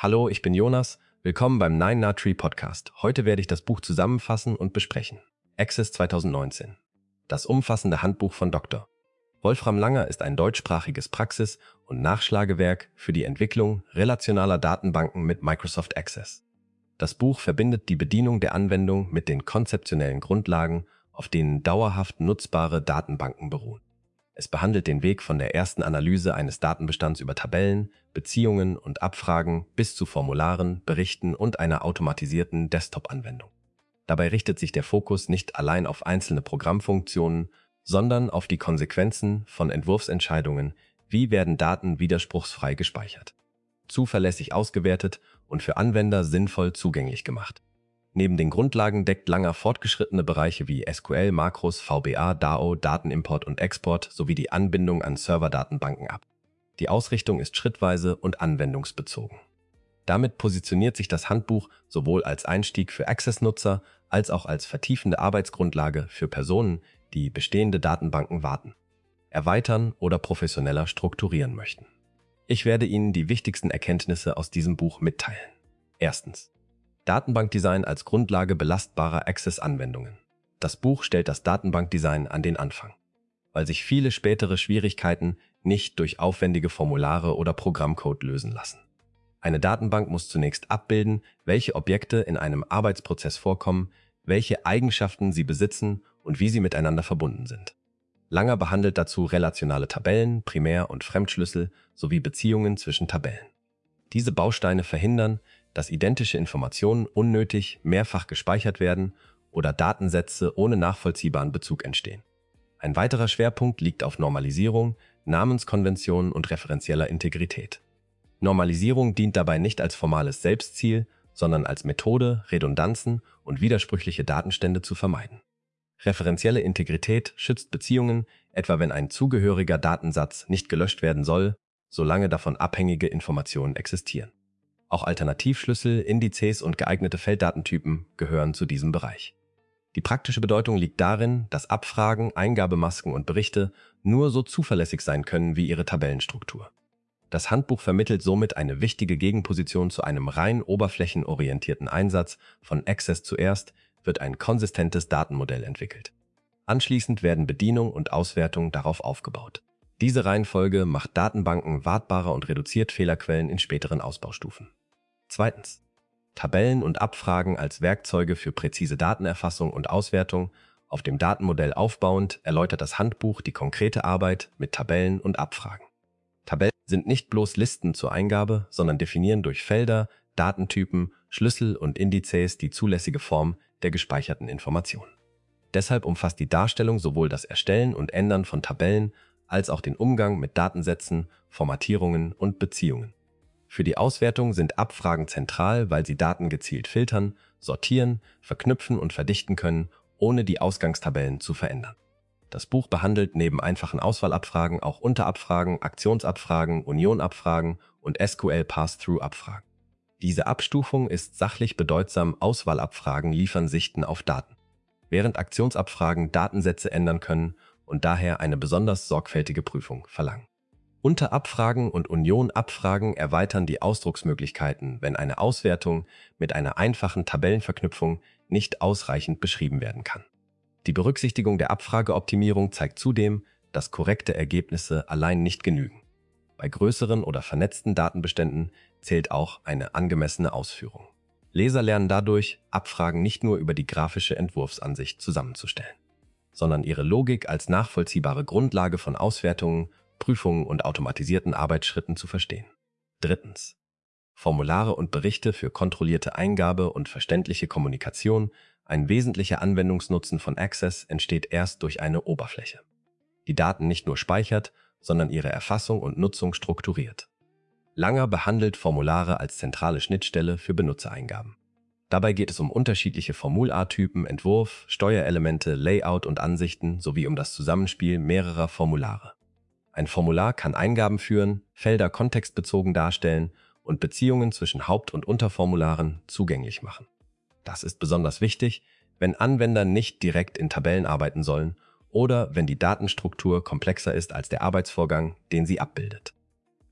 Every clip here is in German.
Hallo, ich bin Jonas. Willkommen beim 9na-Tree Podcast. Heute werde ich das Buch zusammenfassen und besprechen. Access 2019. Das umfassende Handbuch von Dr. Wolfram Langer ist ein deutschsprachiges Praxis- und Nachschlagewerk für die Entwicklung relationaler Datenbanken mit Microsoft Access. Das Buch verbindet die Bedienung der Anwendung mit den konzeptionellen Grundlagen, auf denen dauerhaft nutzbare Datenbanken beruhen. Es behandelt den Weg von der ersten Analyse eines Datenbestands über Tabellen, Beziehungen und Abfragen bis zu Formularen, Berichten und einer automatisierten Desktop-Anwendung. Dabei richtet sich der Fokus nicht allein auf einzelne Programmfunktionen, sondern auf die Konsequenzen von Entwurfsentscheidungen, wie werden Daten widerspruchsfrei gespeichert, zuverlässig ausgewertet und für Anwender sinnvoll zugänglich gemacht. Neben den Grundlagen deckt Langer fortgeschrittene Bereiche wie SQL, Makros, VBA, DAO, Datenimport und Export sowie die Anbindung an Serverdatenbanken ab. Die Ausrichtung ist schrittweise und anwendungsbezogen. Damit positioniert sich das Handbuch sowohl als Einstieg für Access-Nutzer als auch als vertiefende Arbeitsgrundlage für Personen, die bestehende Datenbanken warten, erweitern oder professioneller strukturieren möchten. Ich werde Ihnen die wichtigsten Erkenntnisse aus diesem Buch mitteilen. Erstens. Datenbankdesign als Grundlage belastbarer Access-Anwendungen. Das Buch stellt das Datenbankdesign an den Anfang, weil sich viele spätere Schwierigkeiten nicht durch aufwendige Formulare oder Programmcode lösen lassen. Eine Datenbank muss zunächst abbilden, welche Objekte in einem Arbeitsprozess vorkommen, welche Eigenschaften sie besitzen und wie sie miteinander verbunden sind. Langer behandelt dazu relationale Tabellen, Primär- und Fremdschlüssel sowie Beziehungen zwischen Tabellen. Diese Bausteine verhindern, dass identische Informationen unnötig mehrfach gespeichert werden oder Datensätze ohne nachvollziehbaren Bezug entstehen. Ein weiterer Schwerpunkt liegt auf Normalisierung, Namenskonventionen und referenzieller Integrität. Normalisierung dient dabei nicht als formales Selbstziel, sondern als Methode, Redundanzen und widersprüchliche Datenstände zu vermeiden. Referenzielle Integrität schützt Beziehungen, etwa wenn ein zugehöriger Datensatz nicht gelöscht werden soll, solange davon abhängige Informationen existieren. Auch Alternativschlüssel, Indizes und geeignete Felddatentypen gehören zu diesem Bereich. Die praktische Bedeutung liegt darin, dass Abfragen, Eingabemasken und Berichte nur so zuverlässig sein können wie ihre Tabellenstruktur. Das Handbuch vermittelt somit eine wichtige Gegenposition zu einem rein oberflächenorientierten Einsatz. Von Access zuerst wird ein konsistentes Datenmodell entwickelt. Anschließend werden Bedienung und Auswertung darauf aufgebaut. Diese Reihenfolge macht Datenbanken wartbarer und reduziert Fehlerquellen in späteren Ausbaustufen. Zweitens. Tabellen und Abfragen als Werkzeuge für präzise Datenerfassung und Auswertung. Auf dem Datenmodell aufbauend erläutert das Handbuch die konkrete Arbeit mit Tabellen und Abfragen. Tabellen sind nicht bloß Listen zur Eingabe, sondern definieren durch Felder, Datentypen, Schlüssel und Indizes die zulässige Form der gespeicherten Informationen. Deshalb umfasst die Darstellung sowohl das Erstellen und Ändern von Tabellen als auch den Umgang mit Datensätzen, Formatierungen und Beziehungen. Für die Auswertung sind Abfragen zentral, weil sie Daten gezielt filtern, sortieren, verknüpfen und verdichten können, ohne die Ausgangstabellen zu verändern. Das Buch behandelt neben einfachen Auswahlabfragen auch Unterabfragen, Aktionsabfragen, Unionabfragen und SQL Pass-Through-Abfragen. Diese Abstufung ist sachlich bedeutsam, Auswahlabfragen liefern Sichten auf Daten, während Aktionsabfragen Datensätze ändern können und daher eine besonders sorgfältige Prüfung verlangen. Unterabfragen und Unionabfragen erweitern die Ausdrucksmöglichkeiten, wenn eine Auswertung mit einer einfachen Tabellenverknüpfung nicht ausreichend beschrieben werden kann. Die Berücksichtigung der Abfrageoptimierung zeigt zudem, dass korrekte Ergebnisse allein nicht genügen. Bei größeren oder vernetzten Datenbeständen zählt auch eine angemessene Ausführung. Leser lernen dadurch, Abfragen nicht nur über die grafische Entwurfsansicht zusammenzustellen, sondern ihre Logik als nachvollziehbare Grundlage von Auswertungen, Prüfungen und automatisierten Arbeitsschritten zu verstehen. Drittens. Formulare und Berichte für kontrollierte Eingabe und verständliche Kommunikation. Ein wesentlicher Anwendungsnutzen von Access entsteht erst durch eine Oberfläche, die Daten nicht nur speichert, sondern ihre Erfassung und Nutzung strukturiert. Langer behandelt Formulare als zentrale Schnittstelle für Benutzereingaben. Dabei geht es um unterschiedliche Formulartypen, Entwurf, Steuerelemente, Layout und Ansichten sowie um das Zusammenspiel mehrerer Formulare. Ein Formular kann Eingaben führen, Felder kontextbezogen darstellen und Beziehungen zwischen Haupt- und Unterformularen zugänglich machen. Das ist besonders wichtig, wenn Anwender nicht direkt in Tabellen arbeiten sollen oder wenn die Datenstruktur komplexer ist als der Arbeitsvorgang, den sie abbildet.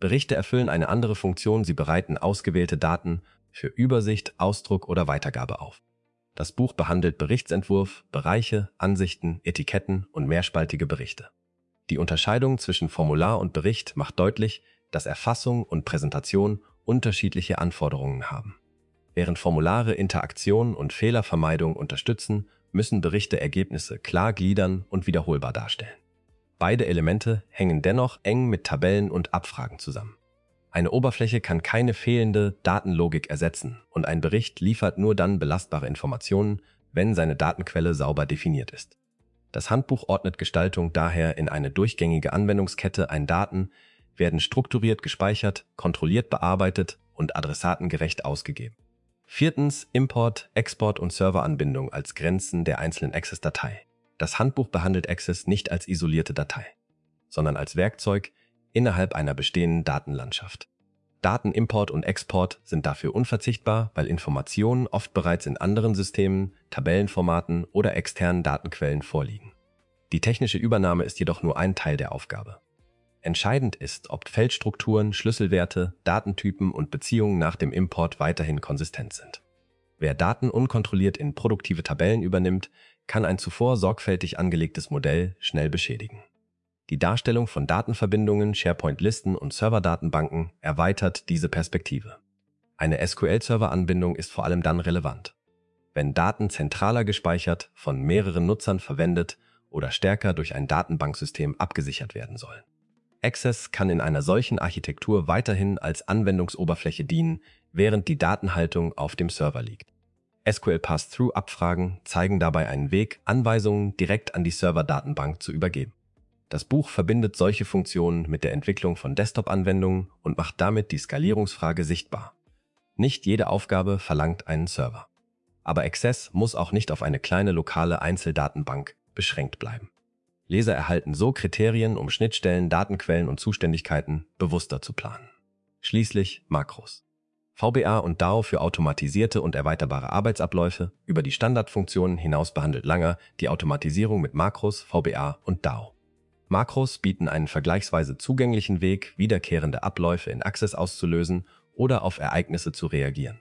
Berichte erfüllen eine andere Funktion, sie bereiten ausgewählte Daten für Übersicht, Ausdruck oder Weitergabe auf. Das Buch behandelt Berichtsentwurf, Bereiche, Ansichten, Etiketten und mehrspaltige Berichte. Die Unterscheidung zwischen Formular und Bericht macht deutlich, dass Erfassung und Präsentation unterschiedliche Anforderungen haben. Während Formulare Interaktion und Fehlervermeidung unterstützen, müssen Berichte Ergebnisse klar gliedern und wiederholbar darstellen. Beide Elemente hängen dennoch eng mit Tabellen und Abfragen zusammen. Eine Oberfläche kann keine fehlende Datenlogik ersetzen und ein Bericht liefert nur dann belastbare Informationen, wenn seine Datenquelle sauber definiert ist. Das Handbuch ordnet Gestaltung daher in eine durchgängige Anwendungskette ein. Daten werden strukturiert gespeichert, kontrolliert bearbeitet und adressatengerecht ausgegeben. Viertens, Import, Export und Serveranbindung als Grenzen der einzelnen Access-Datei. Das Handbuch behandelt Access nicht als isolierte Datei, sondern als Werkzeug innerhalb einer bestehenden Datenlandschaft. Datenimport und Export sind dafür unverzichtbar, weil Informationen oft bereits in anderen Systemen, Tabellenformaten oder externen Datenquellen vorliegen. Die technische Übernahme ist jedoch nur ein Teil der Aufgabe. Entscheidend ist, ob Feldstrukturen, Schlüsselwerte, Datentypen und Beziehungen nach dem Import weiterhin konsistent sind. Wer Daten unkontrolliert in produktive Tabellen übernimmt, kann ein zuvor sorgfältig angelegtes Modell schnell beschädigen. Die Darstellung von Datenverbindungen, SharePoint-Listen und Serverdatenbanken erweitert diese Perspektive. Eine SQL-Server-Anbindung ist vor allem dann relevant, wenn Daten zentraler gespeichert, von mehreren Nutzern verwendet oder stärker durch ein Datenbanksystem abgesichert werden sollen. Access kann in einer solchen Architektur weiterhin als Anwendungsoberfläche dienen, während die Datenhaltung auf dem Server liegt. SQL Pass-Through-Abfragen zeigen dabei einen Weg, Anweisungen direkt an die Serverdatenbank zu übergeben. Das Buch verbindet solche Funktionen mit der Entwicklung von Desktop-Anwendungen und macht damit die Skalierungsfrage sichtbar. Nicht jede Aufgabe verlangt einen Server. Aber Access muss auch nicht auf eine kleine lokale Einzeldatenbank beschränkt bleiben. Leser erhalten so Kriterien, um Schnittstellen, Datenquellen und Zuständigkeiten bewusster zu planen. Schließlich Makros. VBA und DAO für automatisierte und erweiterbare Arbeitsabläufe. Über die Standardfunktionen hinaus behandelt Langer die Automatisierung mit Makros, VBA und DAO. Makros bieten einen vergleichsweise zugänglichen Weg, wiederkehrende Abläufe in Access auszulösen oder auf Ereignisse zu reagieren.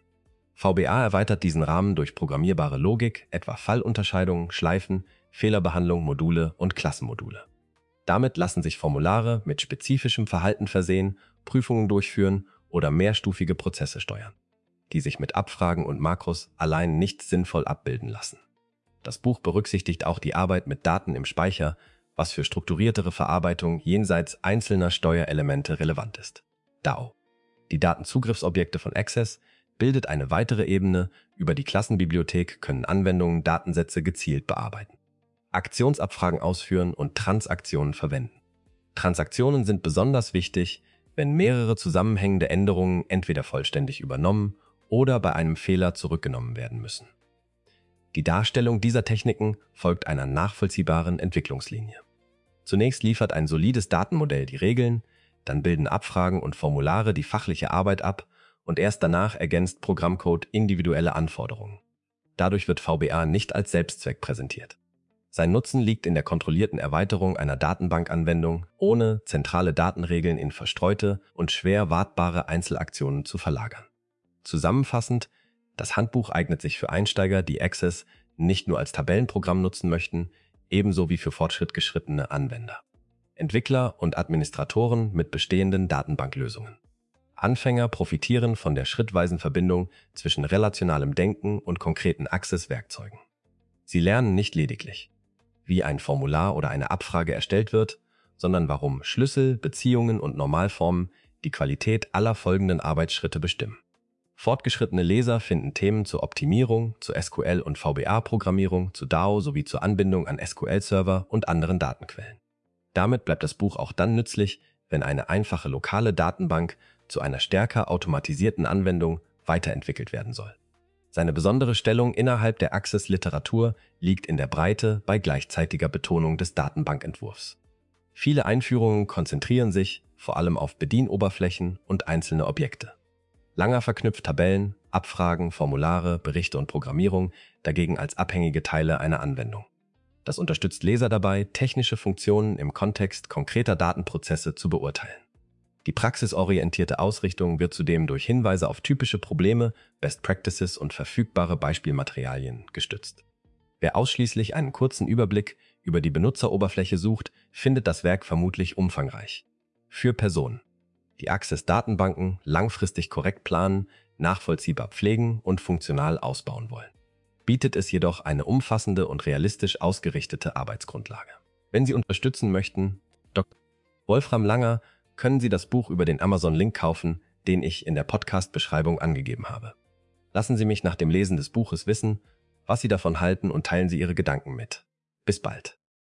VBA erweitert diesen Rahmen durch programmierbare Logik, etwa Fallunterscheidungen, Schleifen, Fehlerbehandlung, Module und Klassenmodule. Damit lassen sich Formulare mit spezifischem Verhalten versehen, Prüfungen durchführen oder mehrstufige Prozesse steuern, die sich mit Abfragen und Makros allein nicht sinnvoll abbilden lassen. Das Buch berücksichtigt auch die Arbeit mit Daten im Speicher, was für strukturiertere Verarbeitung jenseits einzelner Steuerelemente relevant ist. DAO. Die Datenzugriffsobjekte von Access bildet eine weitere Ebene, über die Klassenbibliothek können Anwendungen Datensätze gezielt bearbeiten, Aktionsabfragen ausführen und Transaktionen verwenden. Transaktionen sind besonders wichtig, wenn mehrere zusammenhängende Änderungen entweder vollständig übernommen oder bei einem Fehler zurückgenommen werden müssen. Die Darstellung dieser Techniken folgt einer nachvollziehbaren Entwicklungslinie. Zunächst liefert ein solides Datenmodell die Regeln, dann bilden Abfragen und Formulare die fachliche Arbeit ab und erst danach ergänzt Programmcode individuelle Anforderungen. Dadurch wird VBA nicht als Selbstzweck präsentiert. Sein Nutzen liegt in der kontrollierten Erweiterung einer Datenbankanwendung, ohne zentrale Datenregeln in verstreute und schwer wartbare Einzelaktionen zu verlagern. Zusammenfassend, das Handbuch eignet sich für Einsteiger, die Access nicht nur als Tabellenprogramm nutzen möchten, ebenso wie für fortschrittgeschrittene Anwender, Entwickler und Administratoren mit bestehenden Datenbanklösungen. Anfänger profitieren von der schrittweisen Verbindung zwischen relationalem Denken und konkreten Access-Werkzeugen. Sie lernen nicht lediglich, wie ein Formular oder eine Abfrage erstellt wird, sondern warum Schlüssel, Beziehungen und Normalformen die Qualität aller folgenden Arbeitsschritte bestimmen. Fortgeschrittene Leser finden Themen zur Optimierung, zur SQL- und VBA-Programmierung, zu DAO sowie zur Anbindung an SQL-Server und anderen Datenquellen. Damit bleibt das Buch auch dann nützlich, wenn eine einfache lokale Datenbank zu einer stärker automatisierten Anwendung weiterentwickelt werden soll. Seine besondere Stellung innerhalb der Access-Literatur liegt in der Breite bei gleichzeitiger Betonung des Datenbankentwurfs. Viele Einführungen konzentrieren sich vor allem auf Bedienoberflächen und einzelne Objekte. Langer verknüpft Tabellen, Abfragen, Formulare, Berichte und Programmierung dagegen als abhängige Teile einer Anwendung. Das unterstützt Leser dabei, technische Funktionen im Kontext konkreter Datenprozesse zu beurteilen. Die praxisorientierte Ausrichtung wird zudem durch Hinweise auf typische Probleme, Best Practices und verfügbare Beispielmaterialien gestützt. Wer ausschließlich einen kurzen Überblick über die Benutzeroberfläche sucht, findet das Werk vermutlich umfangreich. Für Personen, die Access-Datenbanken langfristig korrekt planen, nachvollziehbar pflegen und funktional ausbauen wollen, bietet es jedoch eine umfassende und realistisch ausgerichtete Arbeitsgrundlage. Wenn Sie unterstützen möchten, Dr. Wolfram Langer, können Sie das Buch über den Amazon-Link kaufen, den ich in der Podcast-Beschreibung angegeben habe. Lassen Sie mich nach dem Lesen des Buches wissen, was Sie davon halten und teilen Sie Ihre Gedanken mit. Bis bald.